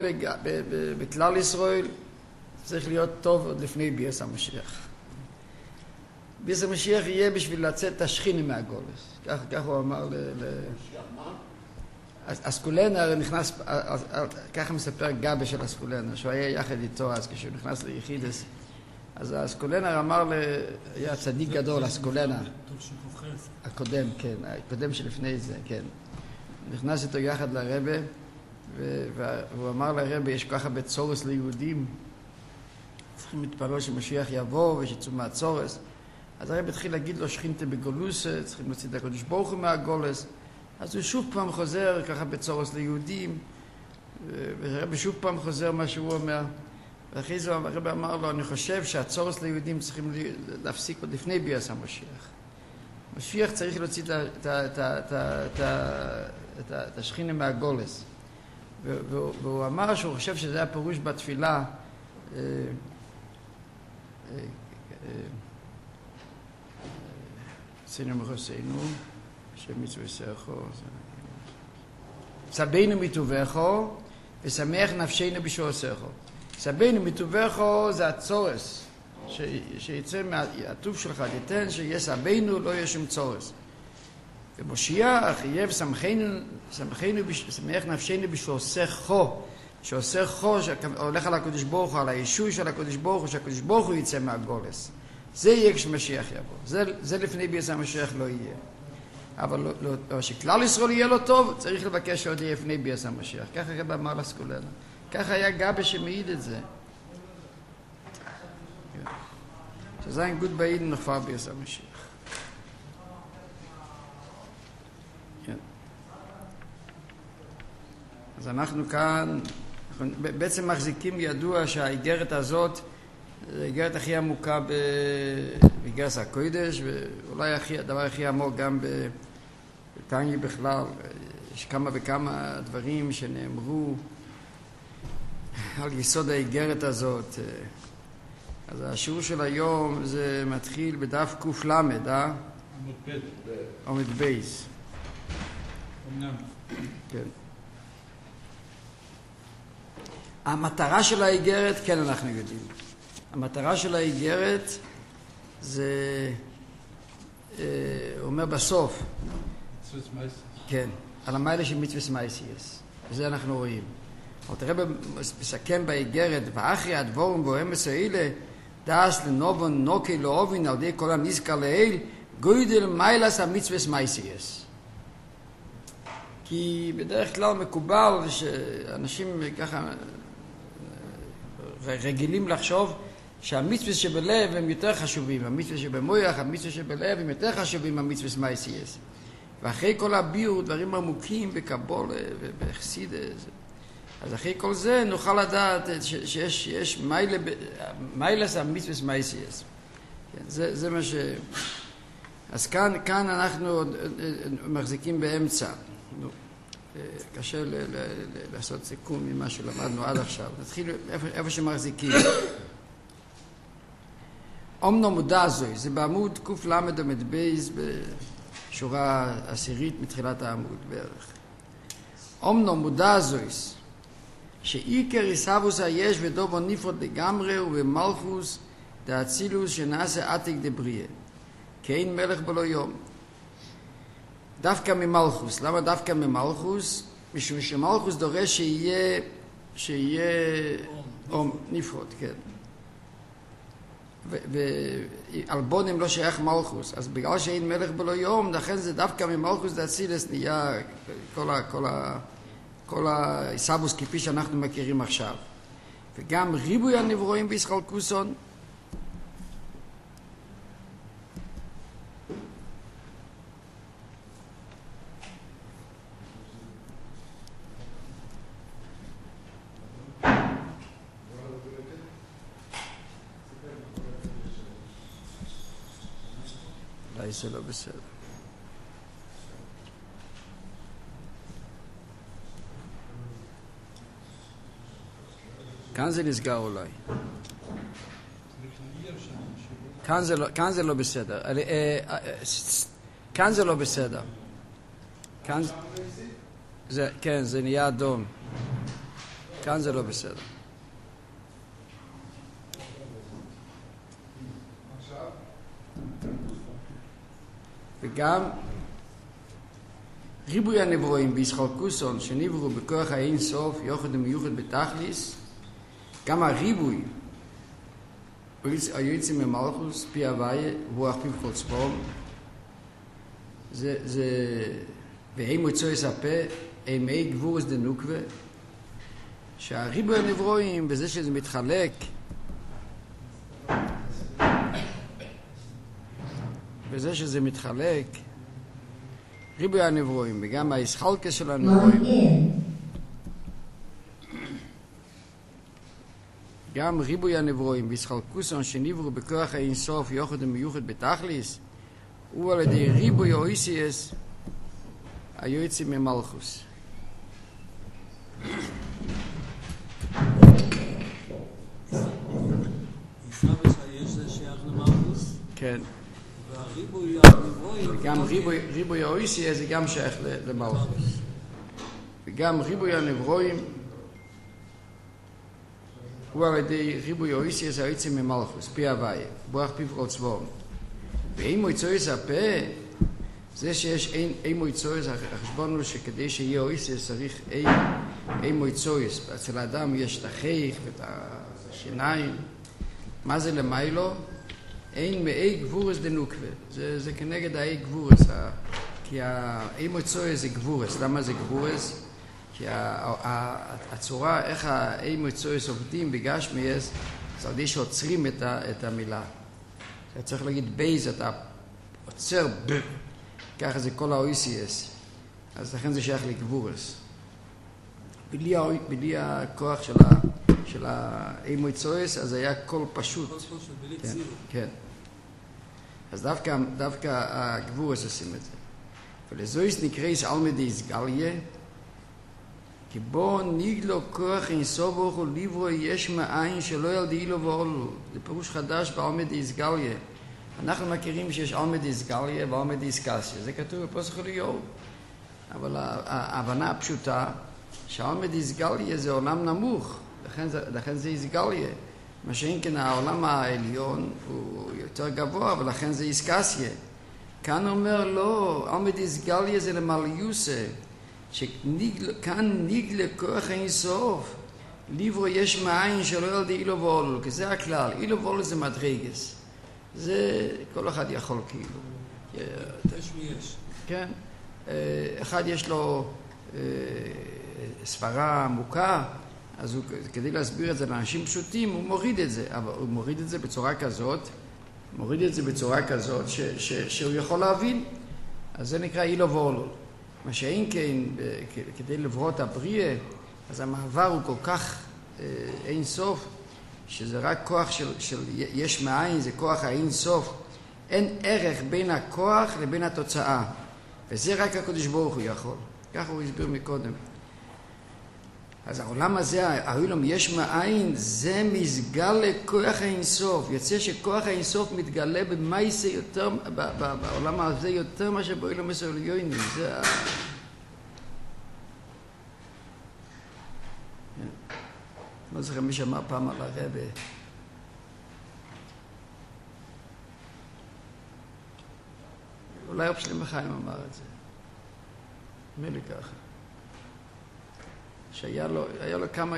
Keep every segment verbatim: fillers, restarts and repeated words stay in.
בכלל ישראל צריך להיות טוב עוד לפני ביאס המשיח. ביאס המשיח יהיה בשביל לצאת את השכינה מהגולס. כך, כך הוא אמר ל... אסקולנר נכנס, ככה מספר גבי של אסקולנר, שהוא היה יחד איתו אז כשהוא נכנס ליחידס. אז אסקולנר אמר, היה צדיק גדול, אסקולנר. הקודם, כן, הקודם שלפני זה, כן. נכנס איתו יחד לרבה, והוא אמר לרבה, יש ככה בצורס ליהודים, צריכים להתפלל שמשיח יבוא ושיצאו מהצורס. אז הרב התחיל להגיד לו, שכינתם בגולוס, צריכים להוציא את הקודש ברוך הוא מהגולס. אז הוא שוב פעם חוזר ככה בצורס ליהודים, והרב שוב פעם חוזר מה שהוא אומר. ואחרי זה הרב אמר לו, אני חושב שהצורס ליהודים צריכים להפסיק עוד לפני ביאס המשיח. משיח צריך להוציא את השכינה מהגולס. והוא אמר שהוא חושב שזה הפירוש בתפילה, עשינו מחוסנו, שמצווה סרחו, סבינו מטובחו, ושמח נפשנו בשעוסךו. סבינו מטובחו זה הצורס, שיצא מהטוב שלך, תיתן שיהיה סבינו, לא יהיה שום צורס. ומשיח יהיה ושמחנו, שמח נפשנו בשעוסךו, שעוסךו, שהולך על הקדוש ברוך הוא, על הישוי של הקדוש ברוך הוא, שהקדוש ברוך הוא יצא מהגולס. זה יהיה כשמשיח יבוא. זה, זה לפני ביאס המשיח לא יהיה. אבל לא, לא, לא, שכלל ישראל יהיה לו טוב, צריך לבקש שעוד יהיה לפני ביאס המשיח. ככה רב אמר לאסקולנר. ככה היה גבי שמעיד את זה. שזה היה גוד בעיד נחפר ביאס המשיח. אז אנחנו כאן, אנחנו בעצם מחזיקים ידוע שהאיגרת הזאת, זו האיגרת הכי עמוקה באיגרת הקודש, ואולי הכי, הדבר הכי עמוק גם בתניא בכלל. יש כמה וכמה דברים שנאמרו על יסוד האיגרת הזאת. אז השיעור של היום זה מתחיל בדף קוף למד, אה? עמוד בית. עמוד בייס. אמנם. כן. המטרה של האיגרת, כן אנחנו יודעים. המטרה של האיגרת זה, אה, אומר בסוף, כן, על המיילה של מצווה סמייסיאס. וזה אנחנו רואים. אבל תראה מסכם באיגרת, ואחרי הדבורם בוהמס האלה, דאס לנובון נוקי לאובין על די כל הנזכר לאל, גוידל מיילס המצווה סמייסיאס. כי בדרך כלל מקובל שאנשים ככה רגילים לחשוב שהמצווה שבלב הם יותר חשובים, המצווה שבמוח, המצווה שבלב הם יותר חשובים מהמצווה סמייסיאס. ואחרי כל הביור, דברים עמוקים בקבולה ובחסידס, אז אחרי כל זה נוכל לדעת שיש יש מיילה, מיילס המצווה סמייסיאס. זה, זה מה ש... אז כאן, כאן אנחנו מחזיקים באמצע. קשה ל- ל- ל- לעשות סיכום ממה שלמדנו עד עכשיו. נתחיל איפה, איפה שמחזיקים. אומנו מודע זוי, זה בעמוד קוף למד עמד בייז בשורה עשירית מתחילת העמוד בערך. אומנו מודע זוי, שאיקר יסבוס היש ודובו נפרד לגמרי ובמלכוס דאצילוס שנעשה עתיק דבריה. כאין מלך בלו יום. דווקא ממלכוס. למה דווקא ממלכוס? משום שמלכוס דורש שיהיה, שיהיה אום, נפרד, כן. ועל בונים לא שייך מלכוס. אז בגלל שאין מלך בלא יום, לכן זה דווקא ממלכוס דאצילס נהיה כל ה... כל ה... כל היסבוס כפי שאנחנו מכירים עכשיו. וגם ריבוי הנברואים בישראל קוסון, אולי זה לא בסדר. כאן זה נסגר אולי. כאן זה לא, כאן זה לא בסדר. כאן זה לא בסדר. כאן זה, כן, זה נהיה אדום. כאן זה לא בסדר. וגם ריבוי הנברואים בישחלקוסון שנברו בכוח האין סוף יוחד ומיוחד בתכליס, גם הריבוי היועצים ממלכוס פי הוויה רוח פיו כל צפון, זה זה והם מוצאו יספה אימי גבורס דנוקווה, שהריבוי הנברואים בזה שזה מתחלק בזה שזה מתחלק ריבוי הנברואים וגם הישחלקה של הנברואים, גם ריבוי הנברואים בישחלקוסון שנברו בכוח האינסוף יוחד ומיוחד בתכליס, הוא על ידי ריבוי האויסיאס היועצים ממלכוס. כן. וגם ריבוי האויסיאס זה גם שייך למלכוס. וגם ריבוי הנברואים הוא על ידי ריבוי האויסיאס היועצים ממלכוס, פי הוויה, ברוח פיו כל צבאו. ואם מויצויס הפה, זה שיש אין מויצויס, החשבון הוא שכדי שיהיה אויסיאס צריך אין מויצויס. אצל האדם יש את החייך ואת השיניים. מה זה למיילו? אין מאי גבורס דנוקווה. זה, זה כנגד האי גבורס. כי האי מויצויס זה גבורס. למה זה גבורס? כי הצורה, איך האי מויצויס עובדים בגשמייס, זה על ידי שעוצרים את המילה. אתה צריך להגיד בייז, אתה עוצר ב, ככה זה כל האויסיאס. אז לכן זה שייך לגבורס. בלי, בלי הכוח של, ה, של האימויצויס, אז היה קול פשוט. כן, כן. אז דווקא, דווקא הגבורס עושים את זה. ולזויס נקרייס אלמדי סגליה, כי בו ניגלו כוח אינסוף ברוך הוא ליברו יש מאין שלא ילדי אילו ואולו. זה פירוש חדש באלמדי איסגליה. אנחנו מכירים שיש אלמדי איסגליה ואלמדי איסקסיה. זה כתוב בפסח אליהו. אבל ההבנה הפשוטה שהאלמדי איסגליה זה עולם נמוך. לכן זה, לכן זה איסגליה. מה שאין כן העולם העליון הוא יותר גבוה, ולכן זה איסקסיה. כאן אומר לא, אלמדי איסגליה זה למעליוסה. שכאן ניגלה כוח אינסוף ליברו יש מאין שלא ילדי אילו ואולו, כי זה הכלל. אילו ואולו זה מדרגס, זה כל אחד יכול כאילו יש ויש, כן, אחד יש לו סברה עמוקה, אז הוא, כדי להסביר את זה לאנשים פשוטים הוא מוריד את זה, אבל הוא מוריד את זה בצורה כזאת מוריד את זה בצורה כזאת ש, ש, שהוא יכול להבין. אז זה נקרא אילו ואולו. מה שאין כן, כדי לברוא את הבריאה, אז המעבר הוא כל כך אין סוף, שזה רק כוח של, של יש מאין, זה כוח האין סוף. אין ערך בין הכוח לבין התוצאה. וזה רק הקדוש ברוך הוא יכול. ככה הוא הסביר מקודם. אז העולם הזה, העולם יש מאין, זה מסגל לכוח האין סוף. יוצא שכוח האין סוף מתגלה במייסה יותר, בעולם הזה יותר מאשר בעולם הסוליונים. זה ה... לא זוכר מי שאמר פעם על הרבי. אולי רב שלמה חיים אמר את זה. נדמה לי ככה. שהיה לו, היה לו כמה,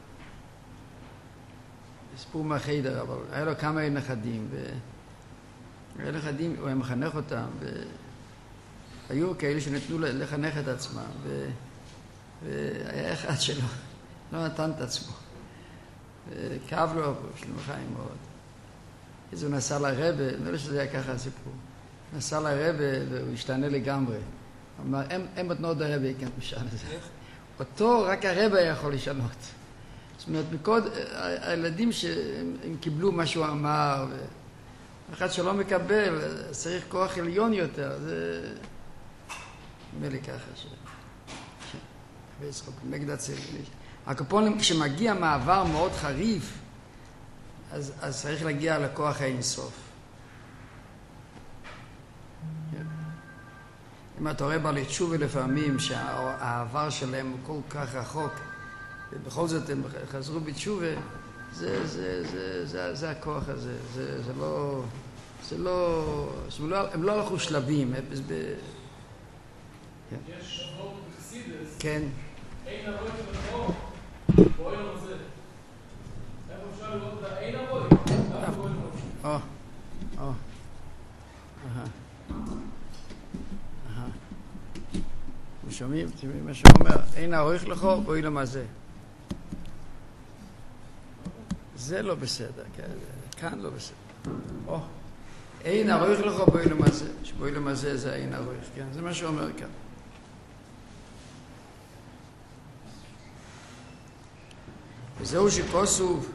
סיפור מהחיידר, אבל היה לו כמה נכדים, והיה נכדים, הוא היה מחנך אותם, והיו כאלה שנתנו לחנך את עצמם, ו... והיה אחד שלו, לא נתן את עצמו, וכאב לו, שלמה חיים מאוד. אז הוא נסע לרבה, נראה לי שזה היה ככה הסיפור, נסע לרבה והוא השתנה לגמרי. הוא אמר, הם מתנות הרבה, כן, משען הזה. אותו רק הרבה יכול לשנות. זאת אומרת, מקוד, הילדים שהם קיבלו מה שהוא אמר, ואחד שלא מקבל, צריך כוח עליון יותר, זה... נדמה לי ככה ש... ויצחוק, נגד הצלילים. הקופונים, כשמגיע מעבר מאוד חריף, אז, אז צריך להגיע לכוח האינסוף. אם אתה רואה בעלי תשובה לפעמים שהעבר שלהם הוא כל כך רחוק, ובכל זאת הם חזרו בתשובה, זה, זה, זה, זה, זה הכוח הזה, זה, זה לא, זה לא, הם לא, הם לא הלכו שלבים, אפס ב... יש שבועות בחסידס, כן. אין הרוי של החור, בואי לזה. איך אפשר לראות את האין הרוי? למה בואי לזה? או, או, אהה, אהה. ושומעים, תשמעים מה שהוא אומר, אין הרוי לך, בואי למזה. זה לא בסדר, כאן לא בסדר. או, אין הרוי לך, בואי למזה. שבואי למזה זה אין הרוי, כן? זה מה שהוא אומר כאן. וזהו שכוסוב,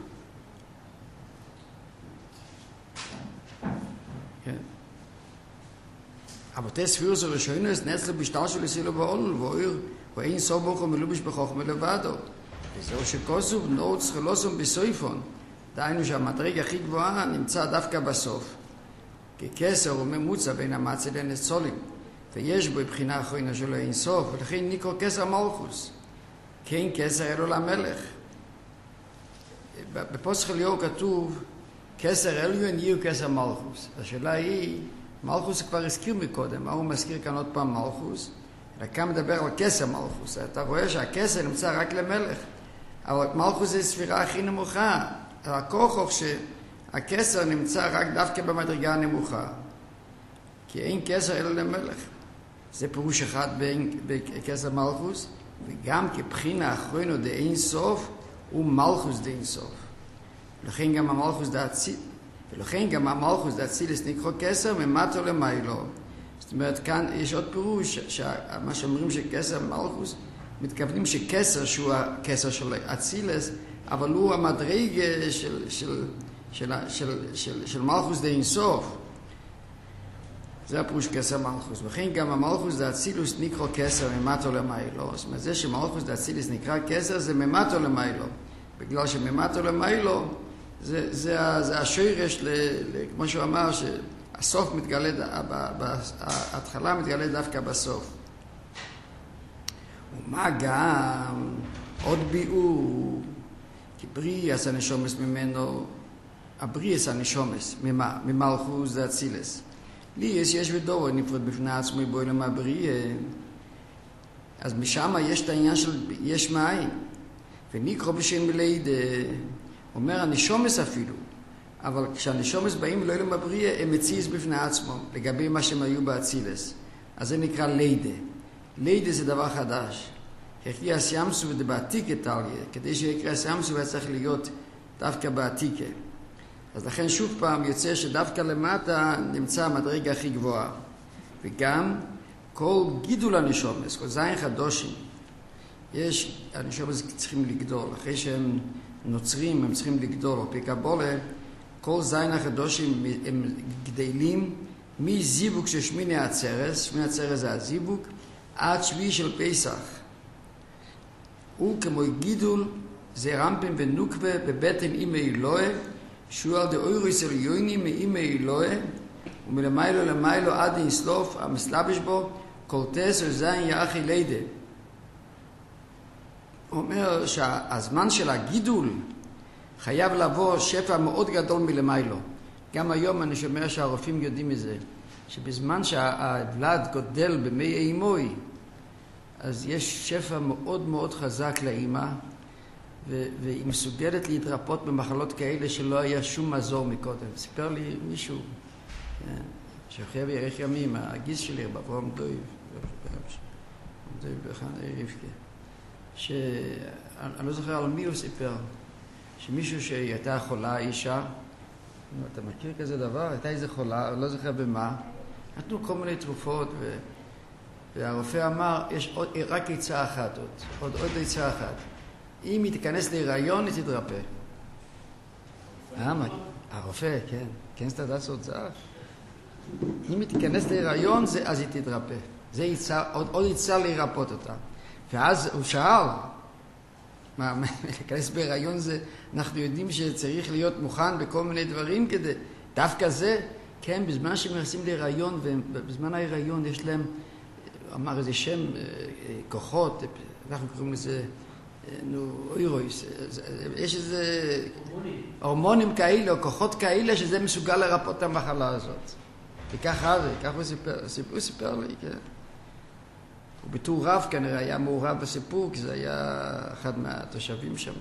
כן. אבותי ספיר זו ראשונס נצלו בשטר של הסילו בעול, ואויר, ואין סוף בוכו מלובש בחוכמה לבדו. וזהו שכוסוב נורץ חלוסום בסויפון, דהיינו שהמדרג הכי גבוהה נמצא דווקא בסוף. ככסר הוא ממוצע בין המצה לניצולים, ויש בו בחינה האחרונה שלו אין סוף, ולכן נקרא כסר מלכוס. כן כסר אלו למלך. בפוסח אליהו כתוב כסר עליון יהיו כסר מלכוס. השאלה היא, מלכוס כבר הזכיר מקודם, מה הוא מזכיר כאן עוד פעם מלכוס? אלא כאן מדבר על כסר מלכוס. אתה רואה שהכסר נמצא רק למלך, אבל מלכוס זה ספירה הכי נמוכה. הכוח הוא שהכסר נמצא רק דווקא במדרגה הנמוכה, כי אין כסר אלא למלך. זה פירוש אחד בכסר מלכוס, וגם כבחינה האחרונה דאין סוף הוא מלכוס דאין סוף. ולכן גם המלכוס דאציל, ולכן גם המלכוס דאצילס נקרא כסר ממטו למיילו. זאת אומרת, כאן יש עוד פירוש, שמה שאומרים שכסר מלכוס, מתכוונים שכסר שהוא הכסר של אצילס, אבל הוא המדרג של, של, של, של, של, של מלכוס דאין סוף. זה הפירוש כסר מלכוס. וכן גם המלכוס דאצילוס נקרא כסר ממטו למיילו. זאת אומרת, זה שמלכוס דאצילוס נקרא כסר זה ממטו למיילו. בגלל שממטו למיילו זה, זה, זה השורש, ל, ל, כמו שהוא אמר, שהסוף מתגלה, ההתחלה מתגלה דווקא בסוף. ומה גם עוד ביאור, כי בריא עשה נשומס ממנו, הבריא עשה נשומס, ממה? ממלכוס דאצילס. לי יש יש ודור נפרד בפני עצמו בואי למה בריא, אז משם יש את העניין של יש מאין, ונקרא בשם בליד, אומר הנשומס אפילו, אבל כשהנשומס באים ולא למה בריא, הם מציז בפני עצמו, לגבי מה שהם היו באצילס. אז זה נקרא לידה. לידה זה דבר חדש. הכי אסיימסו ובעתיקה תליה, כדי שיקרא אסיימסו היה צריך להיות דווקא בעתיקה. אז לכן שוב פעם יוצא שדווקא למטה נמצא המדרגה הכי גבוהה. וגם כל גידול הנשומס, כל זין חדושים, יש, הנשומס צריכים לגדול. אחרי שהם נוצרים, הם צריכים לגדול. או פיקבולה, כל זין החדושים הם גדלים מזיבוק של שמיני עצרס, שמיני עצרס זה הזיבוק, עד שביעי של פסח. הוא כמו גידול, זה רמפים ונוקבה בבטן אימא אלוהי, שהוא על דאוירוס עליוני מאימא אלוהי, ומלמיילו למיילו עד אינסלוף, המסלבש בו, כל תס וזין יאחי לידה. הוא אומר שהזמן של הגידול חייב לבוא שפע מאוד גדול מלמיילו. גם היום אני שומע שהרופאים יודעים מזה, שבזמן שהוולד גודל במי אימוי, אז יש שפע מאוד מאוד חזק לאמא, והיא מסוגלת להתרפות במחלות כאלה שלא היה שום מזור מקודם. סיפר לי מישהו, שחיה בירך ימים, הגיס שלי, באברהם דויב, דויב בחן רבקה, שאני לא זוכר על מי הוא סיפר, שמישהו שהייתה חולה, אישה, אתה מכיר כזה דבר? הייתה איזה חולה, לא זוכר במה, נתנו כל מיני תרופות, ו... והרופא אמר, יש עוד, רק עצה אחת עוד, עוד, עוד עצה אחת. אם היא תיכנס להיריון, היא תתרפא. אה, מה? הרופא, כן. כן, סתדת סוצר. אם היא תיכנס להיריון, אז היא תתרפא. זה עצה, עוד, עוד עצה להירפות אותה. ואז הוא שאל, מה, להיכנס בהיריון זה, אנחנו יודעים שצריך להיות מוכן בכל מיני דברים כדי, דווקא זה, כן, בזמן שהם נכנסים להיריון, ובזמן ההיריון יש להם, אמר איזה שם, כוחות, אנחנו קוראים לזה נו, אוירויס, יש איזה הורמונים כאלה או כוחות כאלה שזה מסוגל לרפות את המחלה הזאת. וככה זה, ככה הוא סיפר, הוא סיפר לי, כן. ובתור רב כנראה היה מעורב בסיפור, כי זה היה אחד מהתושבים שם.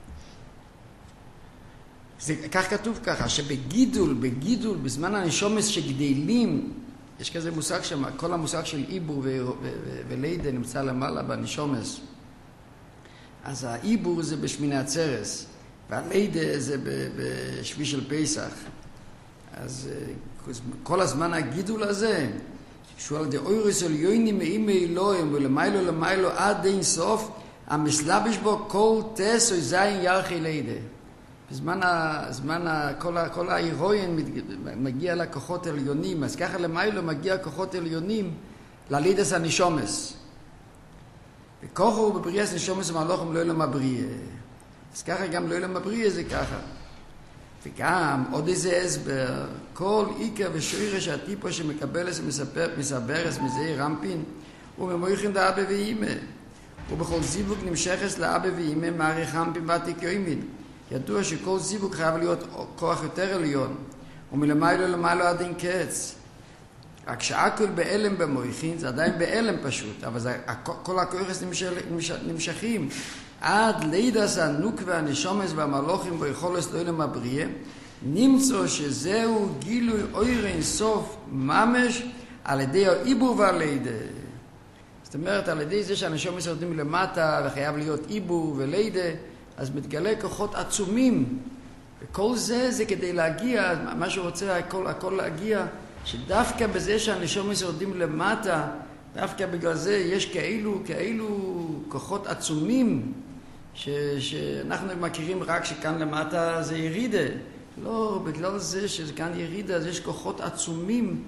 זה, כך כתוב ככה, שבגידול, בגידול, בזמן הנשומס שגדלים, יש כזה מושג שם, כל המושג של עיבור ולידה נמצא למעלה בנשומס. אז העיבור זה בשמיני עצרס, והלידה זה בשבי של פסח. אז כל הזמן הגידול הזה, שהוא על די אוירס עליוני מאימי אלוהים ולמיילו למיילו עד אין סוף, המסלבש בו כל טס או זין ירחי לידה. בזמן ה, זמן ה, כל, ה, כל ההירואין מגיע לכוחות עליונים, אז ככה למיילו מגיע כוחות עליונים ללידס הנשומס. וכוחו הוא בבריאס נשומס ומהלוכם לא אלם הבריאה. אז ככה גם לא אלם הבריאה זה ככה. וגם עוד איזה הסבר, כל עיקר ושוירש הטיפו שמקבלס ומסברס מזהי רמפין, הוא ממויכין לאבא ואימא. ובכל זיווג נמשכס לאבא ואימא מעריך רמפין ועתיק יוימין. ידוע שכל זיווג חייב להיות כוח יותר עליון, ומלמיילו למיילו עד אין קץ. רק שהכל באלם במויכין, זה עדיין באלם פשוט, אבל זה, כל הכוחס נמשך, נמשכים. עד לידס הנוקווה, הנשומס והמלוכים ויכולס לאילם הבריאה, נמצא שזהו גילוי אויר אין סוף ממש על ידי העיבור והלידה. זאת אומרת, על ידי זה שהנשומס יורדים למטה וחייב להיות עיבור ולידה, אז מתגלה כוחות עצומים. וכל זה זה כדי להגיע, מה שרוצה הכל, הכל להגיע, שדווקא בזה שהנשומס יורדים למטה, דווקא בגלל זה יש כאלו, כאלו כוחות עצומים, ש, שאנחנו מכירים רק שכאן למטה זה ירידה. לא, בגלל זה שכאן ירידה, אז יש כוחות עצומים,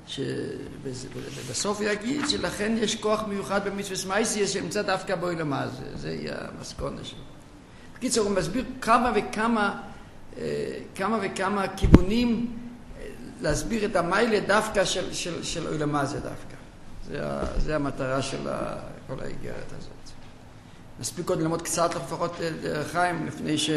שבסוף יגיד שלכן יש כוח מיוחד במצווה מייסיה שנמצא דווקא בו למעלה. זה, זה יהיה המסקונה שלו. בקיצור, הוא מסביר כמה וכמה, כמה וכמה כיוונים להסביר את המיילה דווקא של, של, של אולמה זה דווקא. זה, זה המטרה של כל האיגרת הזאת. נספיק עוד ללמוד קצת לפחות חיים לפני ש...